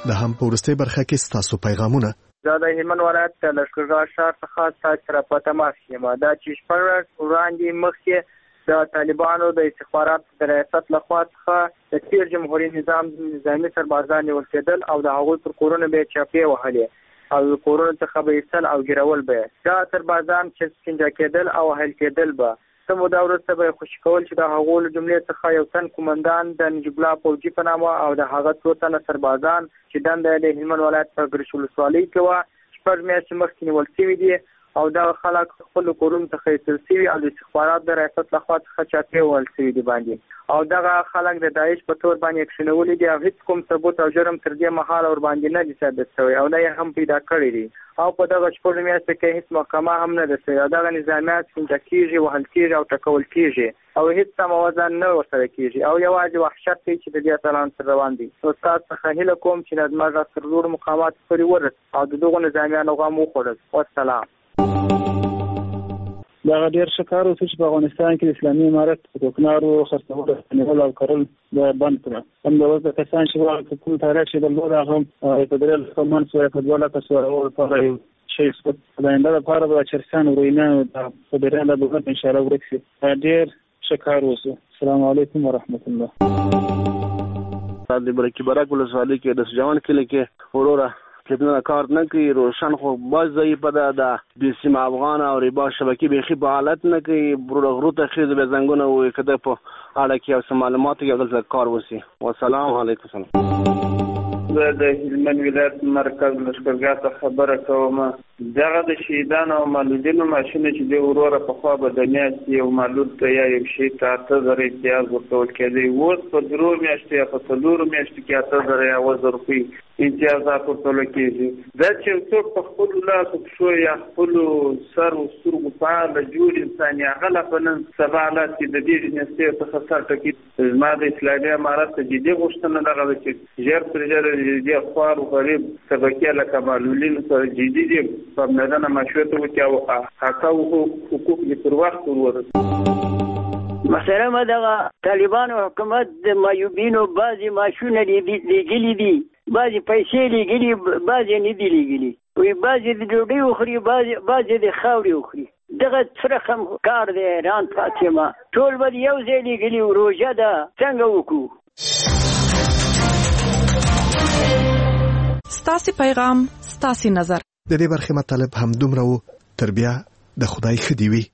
د هم په وروستۍ برخه کې ستاسو پیغامونه. دا د هلمند ولایت د لښکرګاه ښار څخه تاسو سره په تماس یم. دا چې شپږ ورځې وړاندې مخکې د طالبانو د استخباراتو د ریاست لخوا څخه د تیر جمهوریت نظام نظامي سربازان نیول کېدل او د هغوی پر کورونو به چاپې وهلې او کورونو څخه به ایستل او ګیرول به. دا سربازان چې سکنجه کېدل او وهل کېدل به څه موده وروسته به خوشي کول چې د هغو له جملې څخه یو تن قومندان د نجیب الله فوجي په نامه او د هغه څو تنه سربازان چې دنده د هلمند ولایت په ګرشي ولسوالۍ کې وه 6 میاشتې مخکې نیول شوي دي او دغه خلک خپلو کورونو څخه ایستل شوي او د استخباراتو د ریاست لخوا څخه چاپې وهل شوي دي باندې او دغه خلک د داعش په تور باندې کښېنولي دي او هېڅ کوم ثبوت او جرم تر دې مهاله ورباندې نه دي ثابت شوی او نه یې هم پیدا کړی دي او په دغه 6 میاشتو کې هېڅ محکمه هم نه ده شوې او دغه نظامیات سکنجه کېږي وهل کېږي او ټکول کېږي او هېڅ سمه وضع نه ورسره کېږي او یوازې وحشت دی چې د دې اتلانو سره روان دي. نو ستاسو څخه هیله کوم چې د زموږ غږ تر لوړو مقاماتو پورې ورسوي او د دغو نظامیانو غم وخوړل. والسلام. دا ډېر ښه کار وشو چې په افغانستان کې د اسلامي امارت په کوکنارو خرڅول نیول او کرل بند کړه. همداراز د کسان چې غواړي کوم تاریخ چې درلود هغه په درېل سامان سوی په 2 لکه سوی لپاره یو شی سپک د آینده لپاره به چرسیانو روینه په درېل دولت انشاءالله ورک شي. ډېر ښه کار وشو. السلام علیکم ورحمت الله. د برکی برک ولسوالۍ کې د سجاون کلی کې وروره کتنه کار نه کوي روشن خو باز ځای په د سیمه افغان او ریبا شبکې بيخي په حالت نه کوي برغرو ته خېز به زنګونه وي کده په اړه کې او معلومات یو دلته کار وسی. والسلام علیکم. د هلمند ولایت مرکز لښکرګاه ته خبره کوم. دغه د شهیدانو او معلولینو ماشین چې د وروره په خوا بدنیا کې یو معلول ته یا یو شي ته 8000 امتیاز ورکول کېدی اوس په 3 میاشتې یا په 4 میاشتې کې 8000 یا 1000 روپۍ امتیازات ورکول کېږي. دا چې څوک په خپل لاس پښو یا خپل سر او سترګو په اړه جوړ انسان یا غلا په نن سبا حالات کې د دې نسبت څخه سر ټکی زما د اسلامي امارت ته جدي غوښتنه دغه چې ژر تر ژره د خوار او غریب طبقې لکه معلولین سره جدي دي په میدان مشورت وکړي او حق او حقوق یې پر وخت وروري. مثلا دغه طالبانو حکومت د مایوبینو بعضی ماشونه لګلي دي بعضی پیسې لګلي بعضی نه دي لګلي وي بعضی د ډوډۍ وخوري بعضی د خاورې وخوري. دغه فرخم کار دی ران فاطمه ټول به یو ځای لګلي روژه ده څنګه وکړو. ستاسې پیغام ستاسې نظر. د دې برخې مطلب هم دومره و. تر بیا د خدای ښه دې وي.